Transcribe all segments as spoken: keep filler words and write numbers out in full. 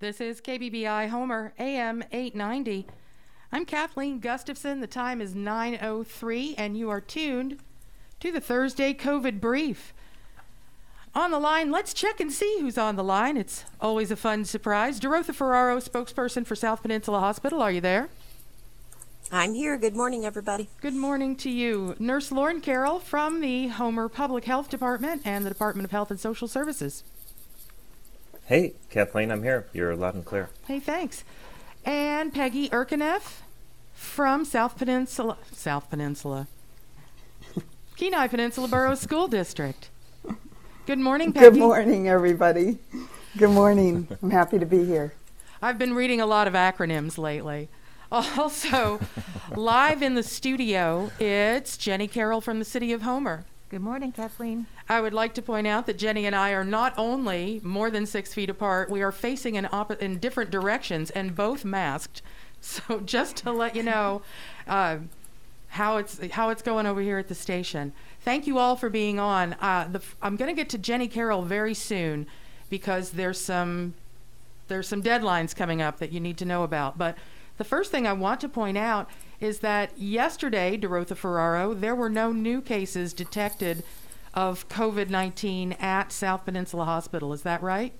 This is K B B I Homer, A M eight ninety. I'm Kathleen Gustafson. The time is nine oh three, and you are tuned to the Thursday COVID Brief. On the line, let's check and see who's on the line. It's always a fun surprise. Dorotha Ferraro, spokesperson for South Peninsula Hospital. Are you there? I'm here. Good morning, everybody. Good morning to you. Nurse Lauren Carroll from the Homer Public Health Department and the Department of Health and Social Services. Hey, Kathleen, I'm here. You're loud and clear. Hey, thanks. And Peggy Erkeneff from South Peninsula, South Peninsula, Kenai Peninsula Borough School District. Good morning, Peggy. Good morning, everybody. Good morning. I'm happy to be here. I've been reading a lot of acronyms lately. Also, live in the studio, it's Jenny Carroll from the City of Homer. Good morning, Kathleen. I would like to point out that Jenny and I are not only more than six feet apart, we are facing in, op- in different directions and both masked. So just to let you know uh, how it's how it's going over here at the station. Thank you all for being on. Uh, the, I'm going to get to Jenny Carroll very soon because there's some there's some deadlines coming up that you need to know about. But the first thing I want to point out is that yesterday, Dorotha Ferraro, there were no new cases detected of COVID nineteen at South Peninsula Hospital. Is that right?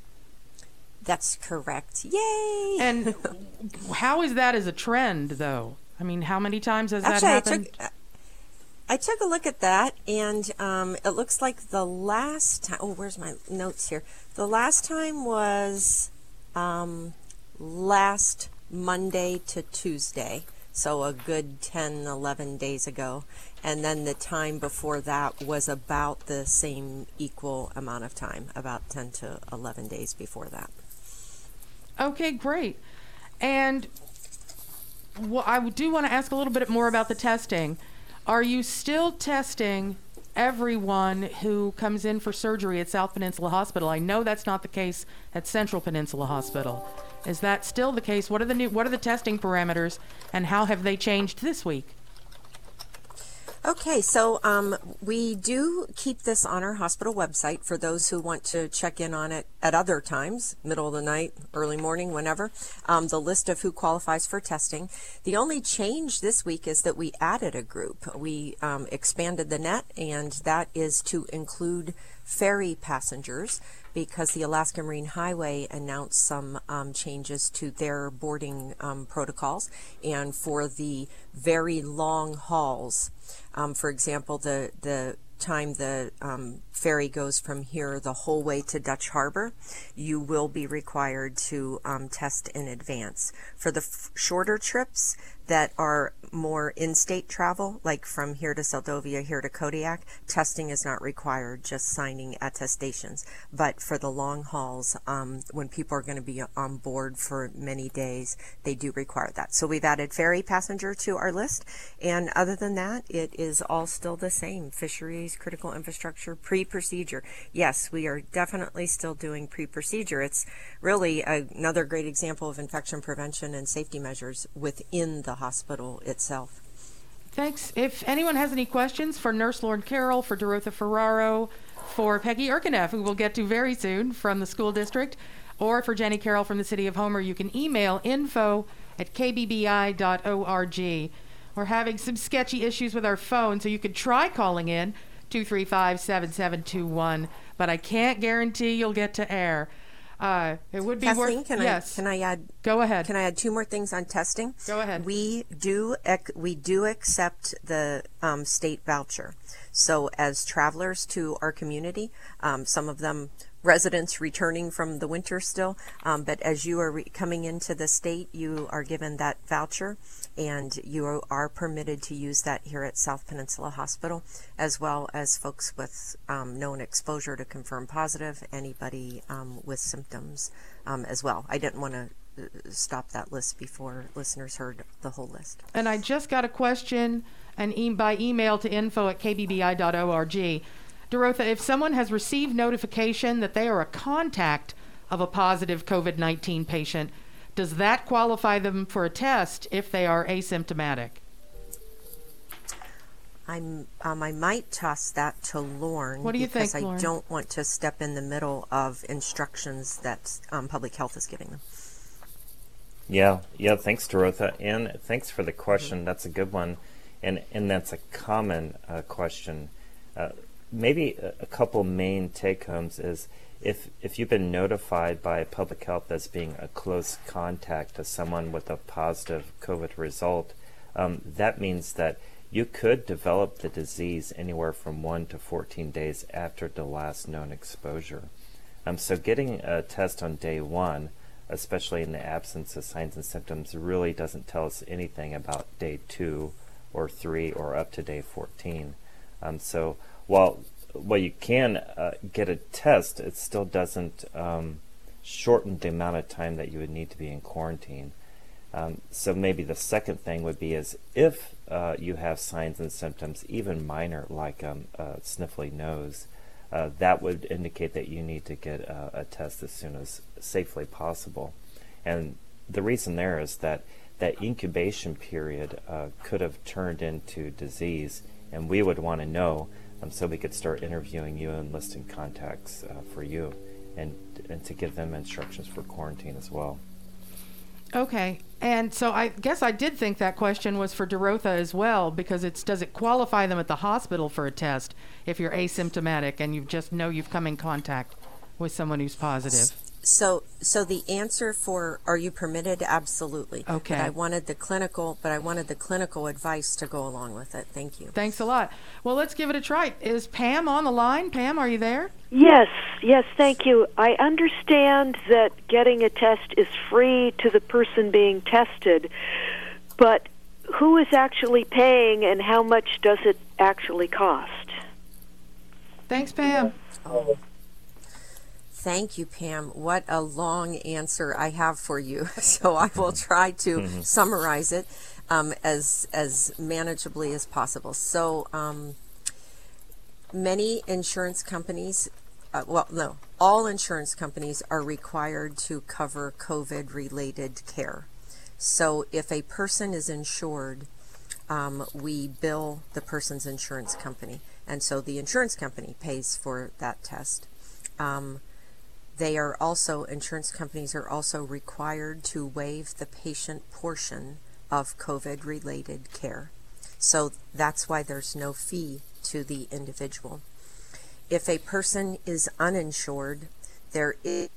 That's correct. Yay! And how is that as a trend, though? I mean, how many times has Actually, that happened? I took, I took a look at that, and um, it looks like the last time, oh, where's my notes here? The last time was um, last Monday to Tuesday. So a good ten, eleven days ago. And then the time before that was about the same equal amount of time, about ten to eleven days before that. Okay, great. And well, I do want to ask a little bit more about the testing. Are you still testing everyone who comes in for surgery at South Peninsula Hospital? I know that's not the case at Central Peninsula Hospital. Is that still the case? What are the new what are the testing parameters and how have they changed this week? Okay, so um, we do keep this on our hospital website for those who want to check in on it at other times, middle of the night, early morning, whenever, um, the list of who qualifies for testing. The only change this week is that we added a group. We um, expanded the net, and that is to include ferry passengers because the Alaska Marine Highway announced some um, changes to their boarding um, protocols. And for the very long hauls, um, for example, the, the time the um, ferry goes from here the whole way to Dutch Harbor, you will be required to um, test in advance. For the f- shorter trips that are more in-state travel, like from here to Seldovia, here to Kodiak, testing is not required, just signing attestations. But for the long hauls, um, when people are going to be on board for many days, they do require that. So we've added ferry passenger to our list, and other than that, it is all still the same. Fisheries, critical infrastructure, pre-procedure. Yes, we are definitely still doing pre-procedure. It's really a, another great example of infection prevention and safety measures within the hospital itself. Thanks. If anyone has any questions for Nurse Lauren Carroll, for Dorotha Ferraro, for Peggy Erkeneff, who we'll get to very soon from the school district, or for Jenny Carroll from the City of Homer, you can email info at k b b i dot org. We're having some sketchy issues with our phone, so you could try calling in two three five, seven seven two one, but I can't guarantee you'll get to air. Uh, it would be Kathleen, worth. can yes. I can I add? Go ahead. Can I add two more things on testing? Go ahead. We do ec- we do accept the um, state voucher. So as travelers to our community, um, some of them residents returning from the winter still, um, but as you are re- coming into the state, you are given that voucher, and you are permitted to use that here at South Peninsula Hospital, as well as folks with um, known exposure to confirm positive, anybody um, with symptoms um, as well. I didn't want to stop that list before listeners heard the whole list. And I just got a question and e- by email to info at k b b i dot org. Dorotha, if someone has received notification that they are a contact of a positive COVID nineteen patient, does that qualify them for a test if they are asymptomatic? I'm, um, I might toss that to Lauren. What do you because think, I Lauren? don't want to step in the middle of instructions that um, public health is giving them. Yeah, yeah. Thanks, Dorotha, and thanks for the question. Mm-hmm. That's a good one, and and that's a common uh, question. Uh, maybe a, a couple main take homes is if if you've been notified by public health as being a close contact to someone with a positive COVID result, um, that means that you could develop the disease anywhere from one to fourteen days after the last known exposure. Um, so getting a test on day one, especially in the absence of signs and symptoms, really doesn't tell us anything about day two or three or up to day fourteen. Um, so while while you can uh, get a test, it still doesn't um, shorten the amount of time that you would need to be in quarantine. Um, so maybe the second thing would be is if uh, you have signs and symptoms, even minor, like um, a sniffly nose, uh, that would indicate that you need to get uh, a test as soon as safely possible. And the reason there is that that incubation period uh, could have turned into disease, and we would want to know um, so we could start interviewing you and listing contacts uh, for you, and and to give them instructions for quarantine as well. Okay, and so I guess I did think that question was for Dorotha as well, because it's does it qualify them at the hospital for a test if you're asymptomatic and you just know you've come in contact with someone who's positive? So, so the answer for are you permitted? Absolutely. Okay. But I wanted the clinical, but I wanted the clinical advice to go along with it. Thank you. Thanks a lot. Well, let's give it a try. Is Pam on the line? Pam, are you there? Yes, yes, thank you. I understand that getting a test is free to the person being tested, but who is actually paying and how much does it actually cost? Thanks, Pam. Oh. Thank you, Pam. What a long answer I have for you. So I will try to mm-hmm. summarize it um, as as manageably as possible. So um, many insurance companies, uh, well, no, all insurance companies are required to cover COVID-related care. So if a person is insured, um, we bill the person's insurance company, and so the insurance company pays for that test. Um, They are also, insurance companies are also required to waive the patient portion of COVID-related care. So that's why there's no fee to the individual. If a person is uninsured, there is,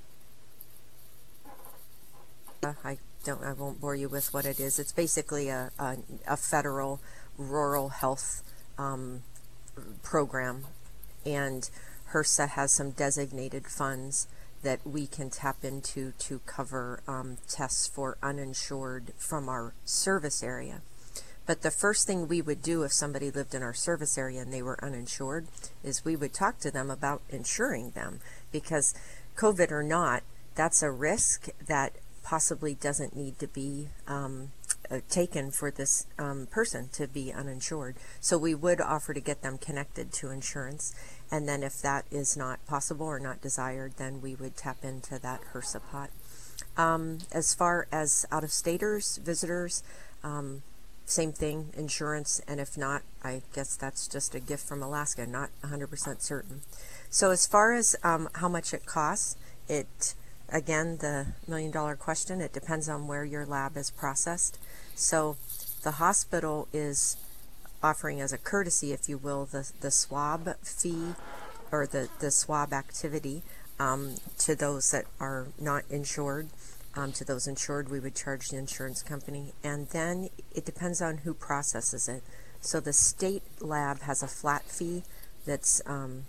I don't, I won't bore you with what it is. It's basically a, a, a federal rural health um, program, and HRSA has some designated funds that we can tap into to cover um, tests for uninsured from our service area. But the first thing we would do if somebody lived in our service area and they were uninsured is we would talk to them about insuring them, because COVID or not, that's a risk that possibly doesn't need to be um, uh, taken for this um, person to be uninsured. So we would offer to get them connected to insurance. And then if that is not possible or not desired, then we would tap into that HRSA pot. Um, as far as out-of-staters, visitors, um, same thing, insurance, and if not, I guess that's just a gift from Alaska, not one hundred percent certain. So as far as um, how much it costs, it, again, the million-dollar question, it depends on where your lab is processed. So the hospital is offering as a courtesy, if you will, the, the swab fee or the, the swab activity um, to those that are not insured. Um, to those insured, we would charge the insurance company. And then it depends on who processes it. So the state lab has a flat fee that's, um,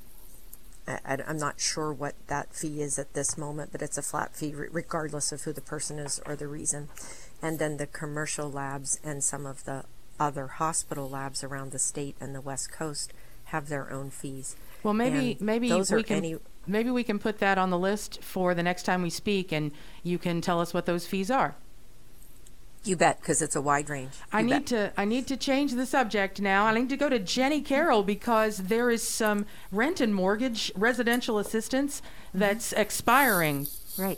I, I'm not sure what that fee is at this moment, but it's a flat fee regardless of who the person is or the reason. And then the commercial labs and some of the other hospital labs around the state and the West Coast have their own fees. Well, maybe and maybe we can any, maybe we can put that on the list for the next time we speak, and you can tell us what those fees are. You bet, because it's a wide range. You I need bet. to I need to change the subject now. I need to go to Jenny Carroll because there is some rent and mortgage residential assistance that's expiring. Right.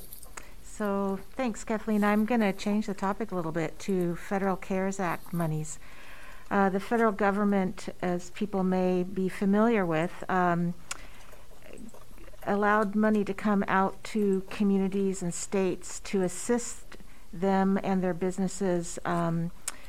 So thanks, Kathleen. I'm going to change the topic a little bit to Federal CARES Act monies. Uh, the federal government, as people may be familiar with, um, allowed money to come out to communities and states to assist them and their businesses um,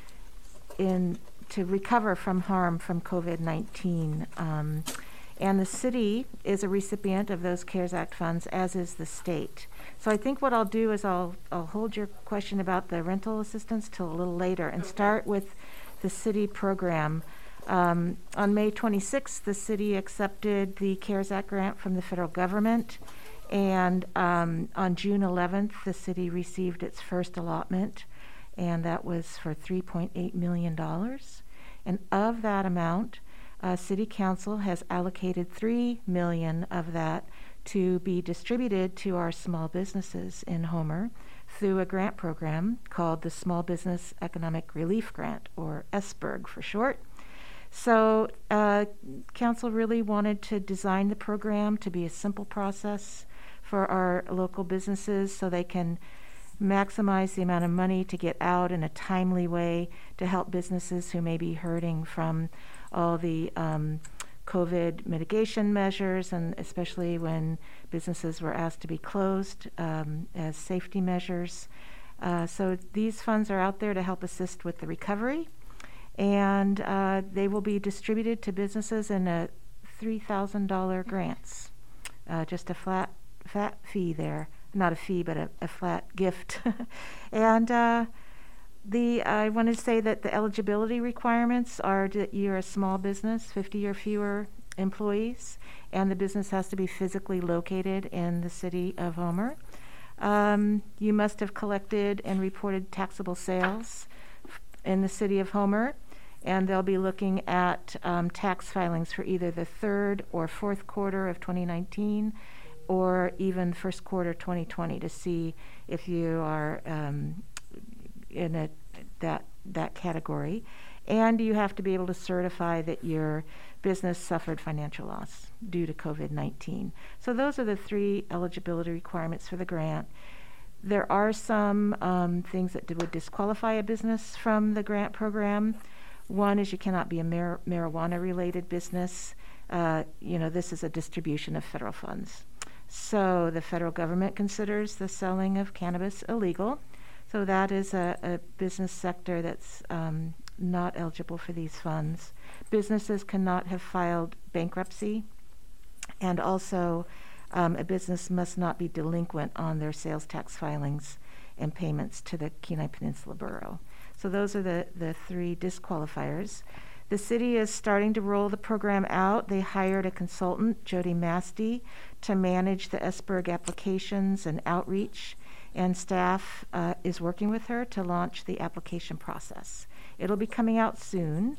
in to recover from harm from COVID nineteen. Um, and the city is a recipient of those CARES Act funds, as is the state. So I think what I'll do is I'll, I'll hold your question about the rental assistance till a little later and start with the city program. Um, on May twenty-sixth, the city accepted the CARES Act grant from the federal government, and um, on June eleventh, the city received its first allotment, and that was for three point eight million dollars. And of that amount, uh, City Council has allocated three million dollars of that to be distributed to our small businesses in Homer through a grant program called the Small Business Economic Relief Grant, or S B E R G for short. So uh, Council really wanted to design the program to be a simple process for our local businesses so they can maximize the amount of money to get out in a timely way to help businesses who may be hurting from all the um, COVID mitigation measures, and especially when businesses were asked to be closed um, as safety measures. Uh, so these funds are out there to help assist with the recovery, and uh, they will be distributed to businesses in a three thousand dollars grants, uh, just a flat fat fee there. Not a fee, but a, a flat gift. and uh, the I want to say that the eligibility requirements are that you're a small business, fifty or fewer employees, and the business has to be physically located in the city of Homer. Um, you must have collected and reported taxable sales in the city of Homer, and they'll be looking at um, tax filings for either the third or fourth quarter of twenty nineteen, or even first quarter twenty twenty, to see if you are um, in a, that that category. And you have to be able to certify that your business suffered financial loss due to COVID nineteen. So those are the three eligibility requirements for the grant. There are some um, things that would disqualify a business from the grant program. One is you cannot be a mar- marijuana-related business. Uh, you know, this is a distribution of federal funds. So the federal government considers the selling of cannabis illegal. So that is a, a business sector that's um, not eligible for these funds. Businesses cannot have filed bankruptcy, and also um, a business must not be delinquent on their sales tax filings and payments to the Kenai Peninsula Borough. So those are the, the three disqualifiers. The city is starting to roll the program out. They hired a consultant, Jody Masty, to manage the S B E R G applications and outreach, and staff uh, is working with her to launch the application process. It'll be coming out soon.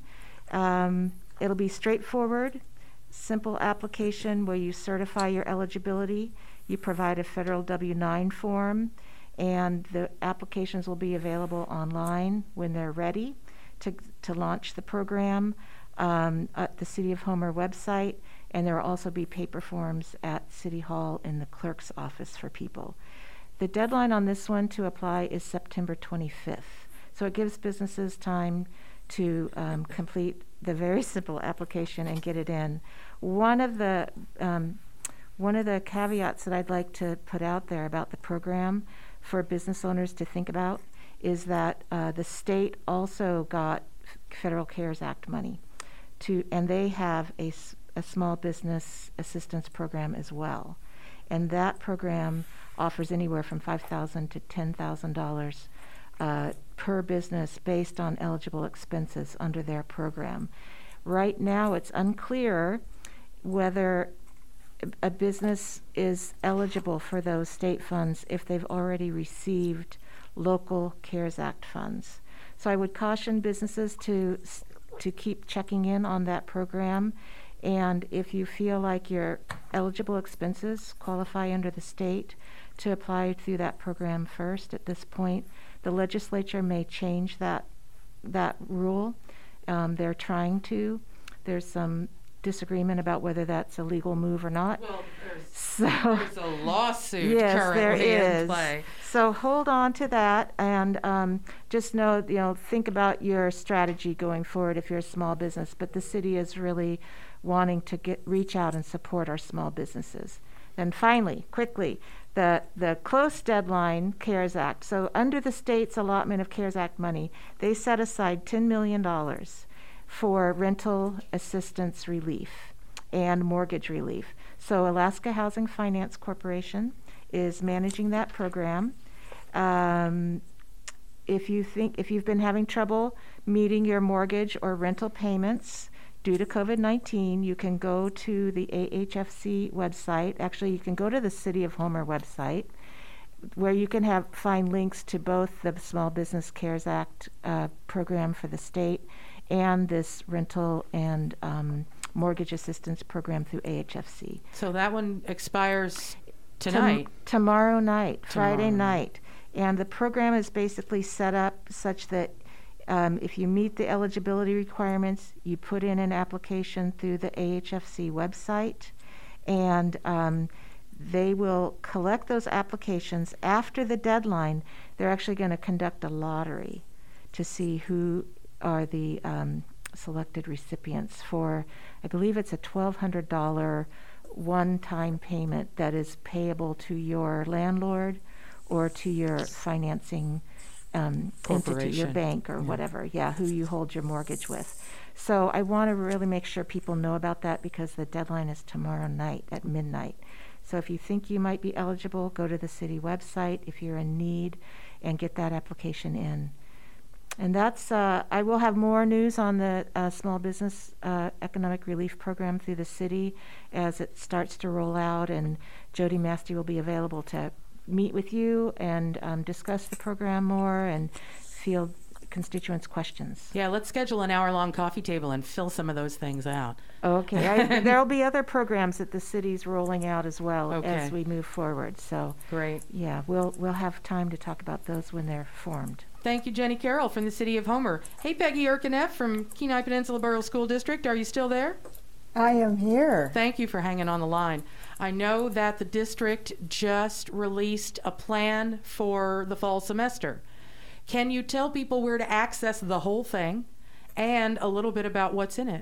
Um, it'll be straightforward, simple application where you certify your eligibility. You provide a federal W nine form, and the applications will be available online when they're ready to to launch the program um, at the City of Homer website, and there will also be paper forms at City Hall in the clerk's office for people. The deadline on this one to apply is September twenty-fifth, so it gives businesses time to um, complete the very simple application and get it in. One of the um, one of the caveats that I'd like to put out there about the program for business owners to think about is that uh, the state also got Federal CARES Act money, to, and they have a, a small business assistance program as well. And that program offers anywhere from five thousand dollars to ten thousand dollars uh, per business based on eligible expenses under their program. Right now, it's unclear whether a business is eligible for those state funds if they've already received local CARES Act funds. So I would caution businesses to to keep checking in on that program, and if you feel like your eligible expenses qualify under the state, to apply through that program first. At this point, the legislature may change that that rule. Um, they're trying to. There's some disagreement about whether that's a legal move or not. Well, there's So There's a lawsuit yes, currently there is. in play. So hold on to that, and um, just know, you know, think about your strategy going forward if you're a small business. But the city is really wanting to get reach out and support our small businesses. And finally, quickly, the the close deadline, CARES Act. So under the state's allotment of CARES Act money, they set aside ten million dollars for rental assistance relief and mortgage relief. So Alaska Housing Finance Corporation is managing that program. Um, if you think if you've been having trouble meeting your mortgage or rental payments due to COVID nineteen, you can go to the A H F C website. Actually, you can go to the City of Homer website, where you can have find links to both the Small Business CARES Act uh, program for the state and this rental and um, mortgage assistance program through A H F C. So that one expires tonight. Tom- tomorrow night, Tomorrow Friday night. night. And the program is basically set up such that um, if you meet the eligibility requirements, you put in an application through the A H F C website, and um, they will collect those applications. After the deadline, they're actually going to conduct a lottery to see who are the um, selected recipients for, I believe it's a twelve hundred dollars one-time payment that is payable to your landlord or to your financing um, entity, your Corporation. bank or Yeah. whatever, yeah, who you hold your mortgage with. So I want to really make sure people know about that because the deadline is tomorrow night at midnight. So if you think you might be eligible, go to the city website if you're in need and get that application in. And that's, uh, I will have more news on the uh, small business uh, economic relief program through the city as it starts to roll out, and Jody Masty will be available to meet with you and um, discuss the program more and field constituents' questions. Yeah, let's schedule an hour-long coffee table and fill some of those things out. Okay, I, there'll be other programs that the city's rolling out as well Okay. as we move forward. So, Great. yeah, we'll we'll have time to talk about those when they're formed. Thank you, Jenny Carroll from the City of Homer. Hey, Peggy Erkeneff from Kenai Peninsula Borough School District. Are you still there? I am here. Thank you for hanging on the line. I know that the district just released a plan for the fall semester. Can you tell people where to access the whole thing and a little bit about what's in it?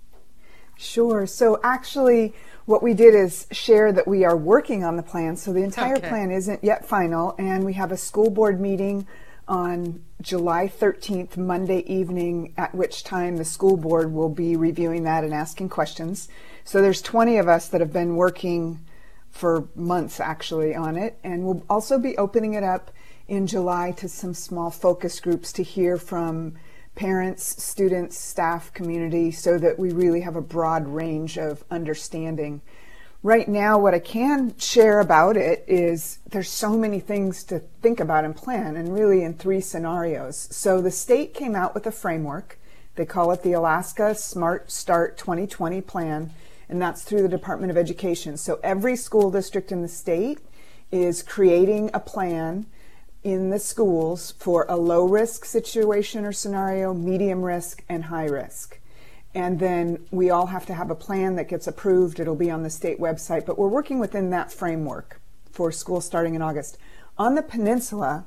Sure. So actually, what we did is share that we are working on the plan. So the entire Okay. plan isn't yet final, and we have a school board meeting on July thirteenth, Monday evening, at which time the school board will be reviewing that and asking questions. So there's twenty of us that have been working for months actually on it, and we'll also be opening it up in July to some small focus groups to hear from parents, students, staff, community, so that we really have a broad range of understanding. Right now, what I can share about it is there's so many things to think about and plan, and really in three scenarios. So the state came out with a framework. They call it the Alaska Smart Start twenty twenty Plan, and that's through the Department of Education. So every school district in the state is creating a plan in the schools for a low risk situation or scenario, medium risk, and high risk. And then we all have to have a plan that gets approved. It'll be on the state website, but we're working within that framework for school starting in August. On the peninsula,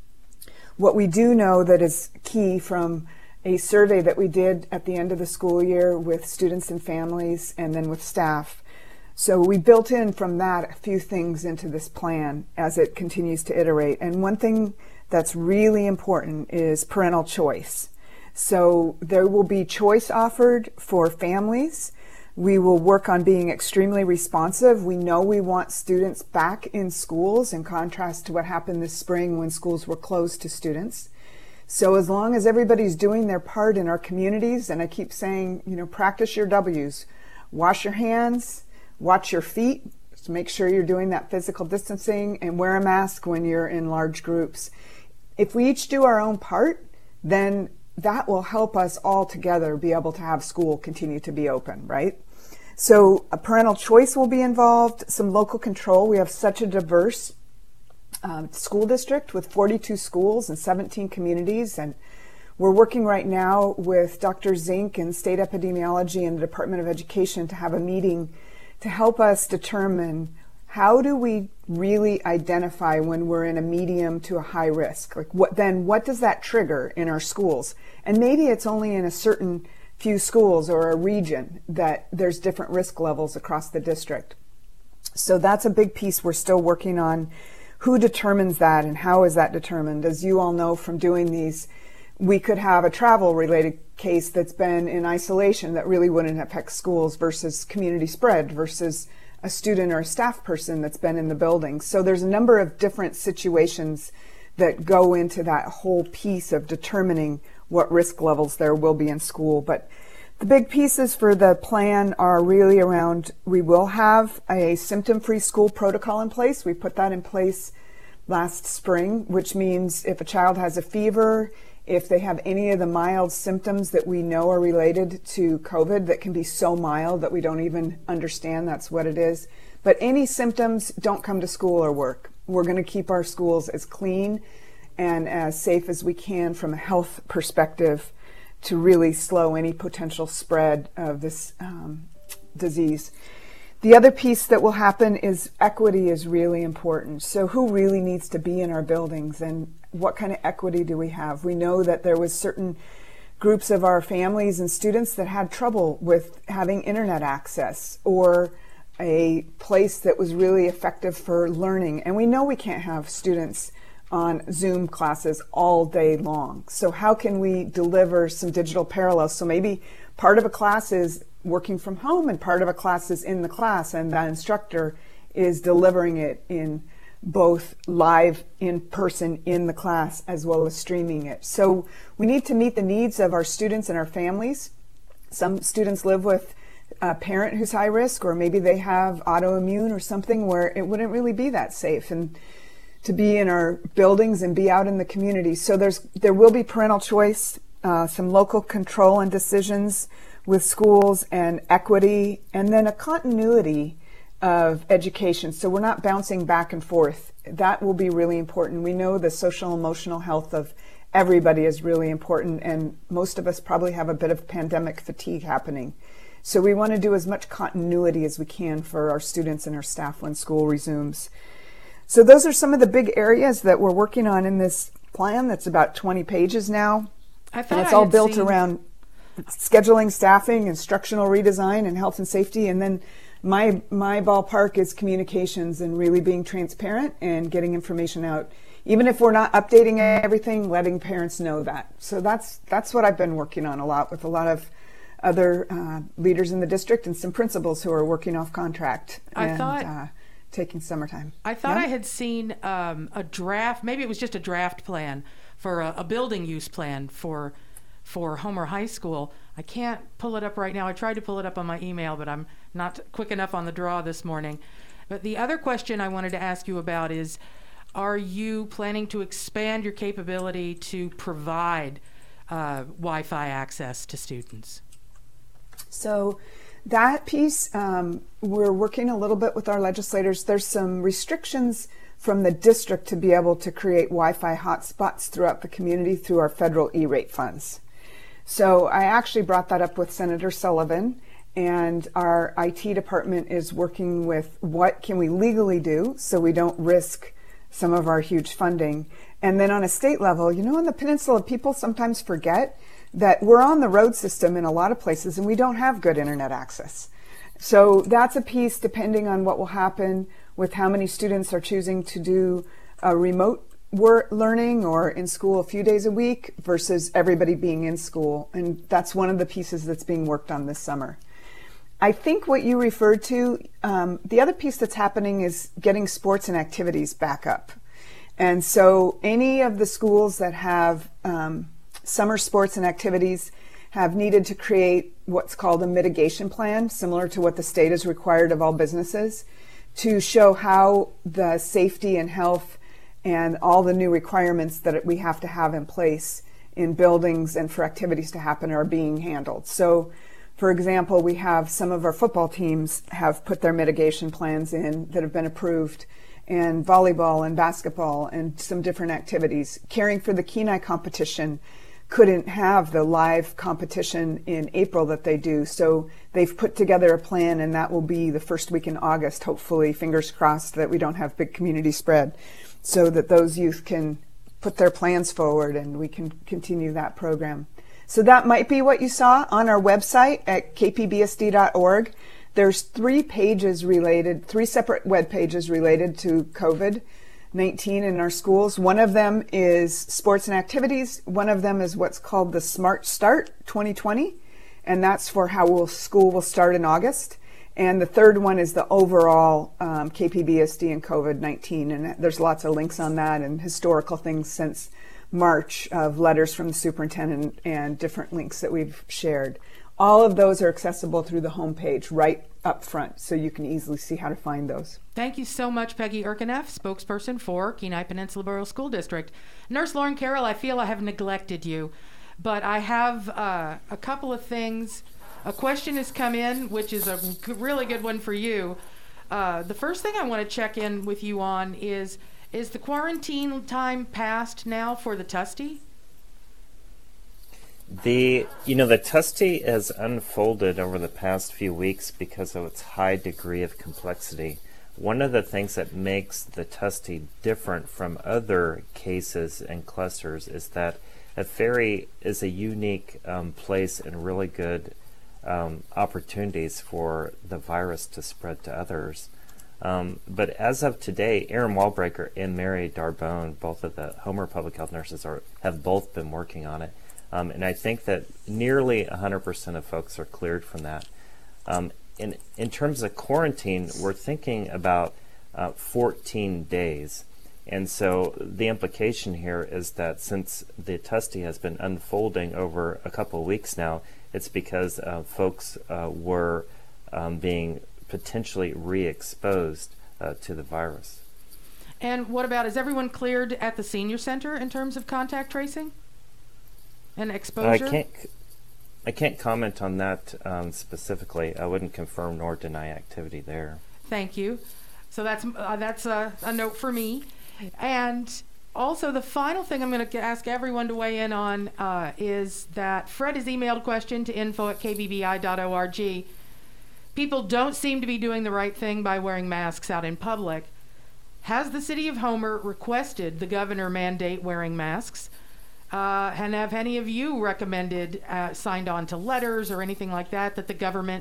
what we do know that is key from a survey that we did at the end of the school year with students and families and then with staff. So we built in from that a few things into this plan as it continues to iterate. And one thing that's really important is parental choice. So there will be choice offered for families. We will work on being extremely responsive. We know we want students back in schools in contrast to what happened this spring when schools were closed to students. So as long as everybody's doing their part in our communities, and I keep saying, you know, practice your W's. Wash your hands, watch your feet, just make sure you're doing that physical distancing, and wear a mask when you're in large groups. If we each do our own part, then that will help us all together be able to have school continue to be open, right? So a parental choice will be involved, some local control. We have such a diverse um, school district with forty-two schools and seventeen communities, and we're working right now with Doctor Zink and State Epidemiology and the Department of Education to have a meeting to help us determine how do we really identify when we're in a medium to a high risk? Like what then what does that trigger in our schools? And maybe it's only in a certain few schools or a region that there's different risk levels across the district. So that's a big piece we're still working on. Who determines that and how is that determined? As you all know from doing these, we could have a travel related case that's been in isolation that really wouldn't affect schools versus community spread versus a student or a staff person that's been in the building. So there's a number of different situations that go into that whole piece of determining what risk levels there will be in school. But the big pieces for the plan are really around, we will have a symptom-free school protocol in place. We put that in place last spring, which means if a child has a fever, if they have any of the mild symptoms that we know are related to COVID that can be so mild that we don't even understand that's what it is. But any symptoms, don't come to school or work. We're going to keep our schools as clean and as safe as we can from a health perspective to really slow any potential spread of this um, disease. The other piece that will happen is equity is really important. So who really needs to be in our buildings and what kind of equity do we have? We know that there was certain groups of our families and students that had trouble with having internet access or a place that was really effective for learning. And we know we can't have students on Zoom classes all day long. So how can we deliver some digital parallels? So maybe part of a class is working from home and part of a class is in the class, and that instructor is delivering it in both live in person in the class as well as streaming it. So we need to meet the needs of our students and our families. Some students live with a parent who's high risk, or maybe they have autoimmune or something where it wouldn't really be that safe and to be in our buildings and be out in the community. So there's there will be parental choice, uh, some local control and decisions with schools and equity, and then a continuity of education. So we're not bouncing back and forth. That will be really important. We know the social emotional health of everybody is really important, and most of us probably have a bit of pandemic fatigue happening. So we want to do as much continuity as we can for our students and our staff when school resumes. So those are some of the big areas that we're working on in this plan that's about twenty pages now. I thought and it's I all had built seen... around scheduling, staffing, instructional redesign, and health and safety. And then my my ballpark is communications and really being transparent and getting information out. Even if we're not updating everything, letting parents know that. So that's that's what I've been working on a lot with a lot of other uh, leaders in the district and some principals who are working off contract I and thought, uh, taking summertime. I thought yeah? I had seen um, a draft, maybe it was just a draft plan for a, a building use plan for for Homer High School. I can't pull it up right now. I tried to pull it up on my email, but I'm not quick enough on the draw this morning. But the other question I wanted to ask you about is, are you planning to expand your capability to provide uh, Wi-Fi access to students? So that piece, um, we're working a little bit with our legislators. There's some restrictions from the district to be able to create Wi-Fi hotspots throughout the community through our federal E-rate funds. So I actually brought that up with Senator Sullivan, and our I T department is working with what can we legally do so we don't risk some of our huge funding. And then on a state level, you know, on the peninsula, people sometimes forget that we're on the road system in a lot of places and we don't have good internet access. So that's a piece depending on what will happen with how many students are choosing to do a remote work learning or in school a few days a week versus everybody being in school. And that's one of the pieces that's being worked on this summer. I think what you referred to, um, the other piece that's happening is getting sports and activities back up. And so any of the schools that have um, summer sports and activities have needed to create what's called a mitigation plan, similar to what the state has required of all businesses, to show how the safety and health and all the new requirements that we have to have in place in buildings and for activities to happen are being handled. So, for example, we have some of our football teams have put their mitigation plans in that have been approved, and volleyball and basketball and some different activities. Caring for the Kenai competition, couldn't have the live competition in April that they do. So they've put together a plan, and that will be the first week in August, hopefully, fingers crossed that we don't have big community spread, so that those youth can put their plans forward and we can continue that program. So that might be what you saw on our website at k p b s d dot org. There's three pages related, three separate web pages related to COVID nineteen in our schools. One of them is sports and activities. One of them is what's called the Smart Start twenty twenty, and that's for how we'll, school will start in August. And the third one is the overall um, K P B S D and COVID nineteen, and there's lots of links on that and historical things since March of letters from the superintendent and different links that we've shared. All of those are accessible through the homepage right up front, so you can easily see how to find those. Thank you so much, Peggy Erkeneff, spokesperson for Kenai Peninsula Borough School District. Nurse Lauren Carroll, I feel I have neglected you, but I have uh, a couple of things. A question has come in, which is a g- really good one for you. Uh, the first thing I want to check in with you on is, is the quarantine time passed now for the Tusty? The, you know, the Tusty has unfolded over the past few weeks because of its high degree of complexity. One of the things that makes the Tusty different from other cases and clusters is that a ferry is a unique um, place and really good um, opportunities for the virus to spread to others. Um, but as of today, Erin Wallbreaker and Mary Darbone, both of the Homer Public Health nurses, are have both been working on it. Um, and I think that nearly one hundred percent of folks are cleared from that. Um, in, in terms of quarantine, we're thinking about uh, fourteen days. And so the implication here is that since the Tusty has been unfolding over a couple of weeks now, it's because uh, folks uh, were um, being potentially re-exposed uh, to the virus. And what about, is everyone cleared at the senior center in terms of contact tracing and exposure? I can't, I can't comment on that um, specifically. I wouldn't confirm nor deny activity there. Thank you. So that's uh, that's a, a note for me. And also the final thing I'm going to ask everyone to weigh in on uh, is that Fred has emailed a question to info at k b b i dot org. People don't seem to be doing the right thing by wearing masks out in public. Has the city of Homer requested the governor mandate wearing masks? Uh, and have any of you recommended, uh, signed on to letters or anything like that, that the government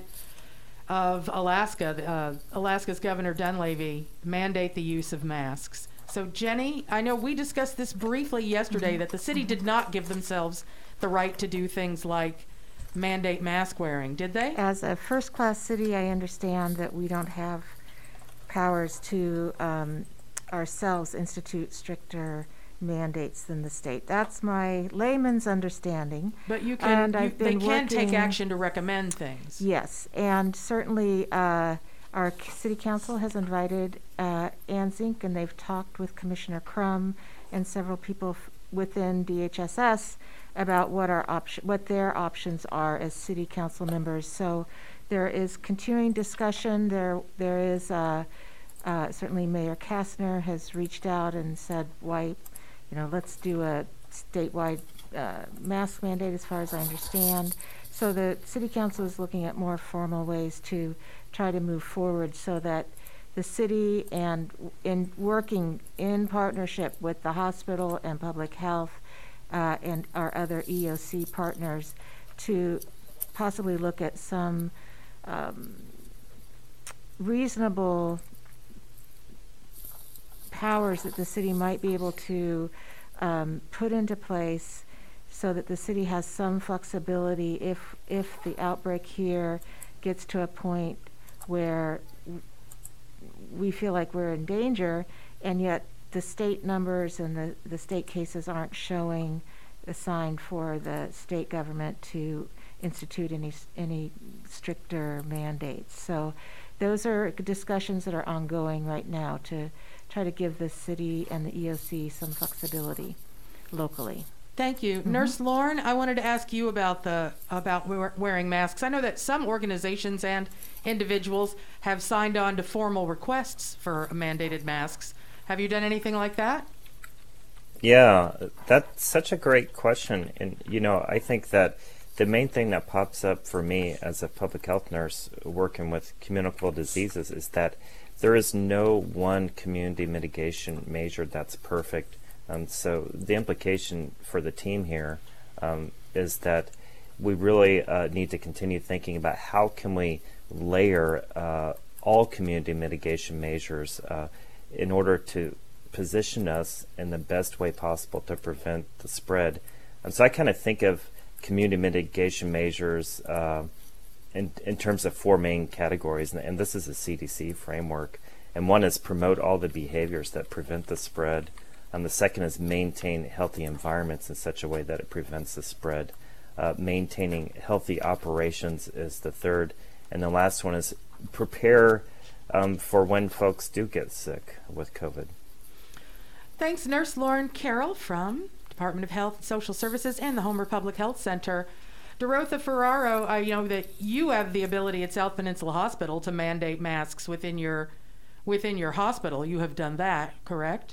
of Alaska, uh, Alaska's Governor Dunleavy, mandate the use of masks? So Jenny, I know we discussed this briefly yesterday, mm-hmm. that the city did not give themselves the right to do things like mandate mask wearing, did they? As a first-class city, I understand that we don't have powers to um, ourselves institute stricter mandates than the state. That's my layman's understanding. But you can, and you, I've they been can working, take action to recommend things. Yes, and certainly uh, our c- city council has invited uh, Ann Zink, and they've talked with Commissioner Crum and several people f- within D H S S about what our option, what their options are as city council members. So there is continuing discussion. There, there is uh, uh, certainly Mayor Kastner has reached out and said, "Why, you know, let's do a statewide uh, mask mandate." As far as I understand, so the city council is looking at more formal ways to try to move forward, so that the city, and in working in partnership with the hospital and public health uh, and our other E O C partners, to possibly look at some um, reasonable powers that the city might be able to um, put into place, so that the city has some flexibility if if the outbreak here gets to a point where we feel like we're in danger, and yet the state numbers and the, the state cases aren't showing a sign for the state government to institute any any stricter mandates. So those are discussions that are ongoing right now to try to give the city and the E O C some flexibility locally. Thank you. Mm-hmm. Nurse Lauren, I wanted to ask you about the about we- wearing masks. I know that some organizations and individuals have signed on to formal requests for mandated masks. Have you done anything like that? Yeah, that's such a great question. And, you know, I think that the main thing that pops up for me as a public health nurse working with communicable diseases is that there is no one community mitigation measure that's perfect. Um, so the implication for the team here um, is that we really uh, need to continue thinking about how can we layer uh, all community mitigation measures uh, in order to position us in the best way possible to prevent the spread. And so I kind of think of community mitigation measures uh, in, in terms of four main categories, and, and this is a C D C framework. And one is promote all the behaviors that prevent the spread. And the second is maintain healthy environments in such a way that it prevents the spread. Uh, maintaining healthy operations is the third. And the last one is prepare um, for when folks do get sick with COVID. Thanks, Nurse Lauren Carroll from Department of Health and Social Services and the Homer Public Health Center. Dorotha Ferraro, I know that you have the ability at South Peninsula Hospital to mandate masks within your within your hospital. You have done that, correct?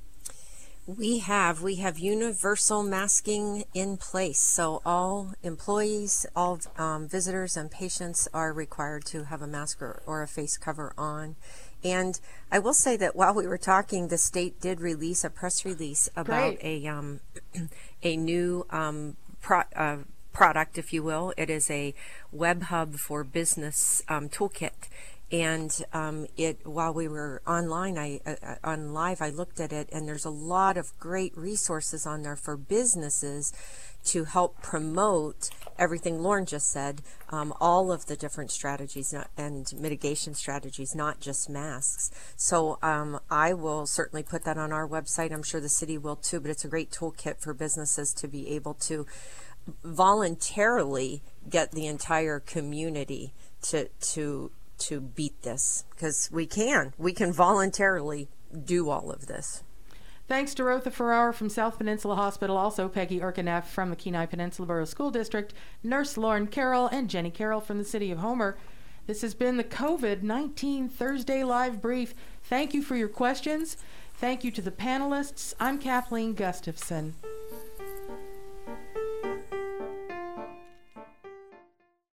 We have. We have universal masking in place. So all employees, all um, visitors and patients are required to have a mask or, or a face cover on. And I will say that while we were talking, the state did release a press release about Great. a um, a new um, pro, uh, product, if you will. It is a web hub for business um, toolkit. And um, it, while we were online, I uh, on live, I looked at it, and there's a lot of great resources on there for businesses to help promote everything Lauren just said, um, all of the different strategies not, and mitigation strategies, not just masks. So um, I will certainly put that on our website. I'm sure the city will too, but it's a great toolkit for businesses to be able to voluntarily get the entire community to to to beat this, because we can. We can voluntarily do all of this. Thanks, Dorotha Ferraro from South Peninsula Hospital, also Peggy Erkeneff from the Kenai Peninsula Borough School District, Nurse Lauren Carroll, and Jenny Carroll from the City of Homer. This has been the COVID nineteen Thursday Live Brief. Thank you for your questions. Thank you to the panelists. I'm Kathleen Gustafson.